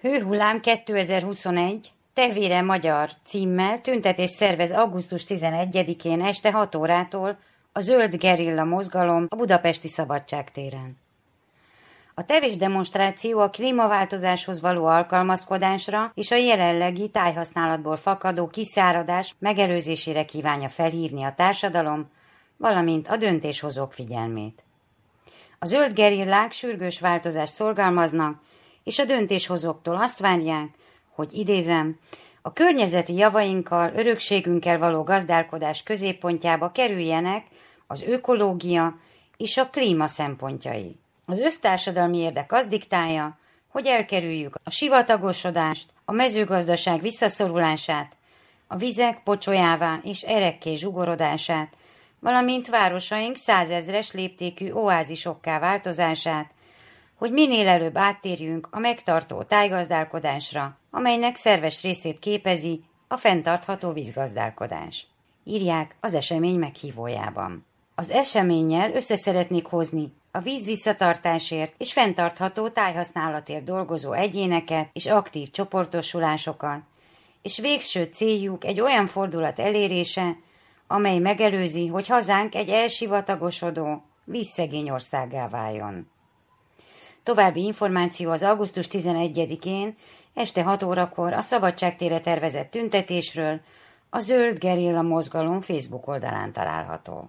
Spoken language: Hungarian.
Hőhullám 2021 Tehvére magyar címmel tüntetést szervez augusztus 11-én este 6 órától a Zöld Gerilla Mozgalom a Budapesti Szabadságtéren. A tevésdemonstráció a klímaváltozáshoz való alkalmazkodásra és a jelenlegi tájhasználatból fakadó kiszáradás megelőzésére kívánja felhívni a társadalom, valamint a döntéshozók figyelmét. A zöld gerillák sürgős változást szorgalmaznak, és a döntéshozóktól azt várják, hogy idézem, a környezeti javainkkal, örökségünkkel való gazdálkodás középpontjába kerüljenek az ökológia és a klíma szempontjai. Az össztársadalmi érdek azt diktálja, hogy elkerüljük a sivatagosodást, a mezőgazdaság visszaszorulását, a vizek pocsolyává és erekké zsugorodását, valamint városaink 100 000-es léptékű oázisokká változását, hogy minél előbb áttérjünk a megtartó tájgazdálkodásra, amelynek szerves részét képezi a fenntartható vízgazdálkodás. Írják az esemény meghívójában. Az eseménnyel össze szeretnék hozni a víz visszatartásért és fenntartható tájhasználatért dolgozó egyéneket és aktív csoportosulásokat, és végső céljuk egy olyan fordulat elérése, amely megelőzi, hogy hazánk egy elsivatagosodó, vízszegény országgá váljon. További információ az augusztus 11-én este 6 órakor a Szabadságtérre tervezett tüntetésről a Zöld Gerilla Mozgalom Facebook oldalán található.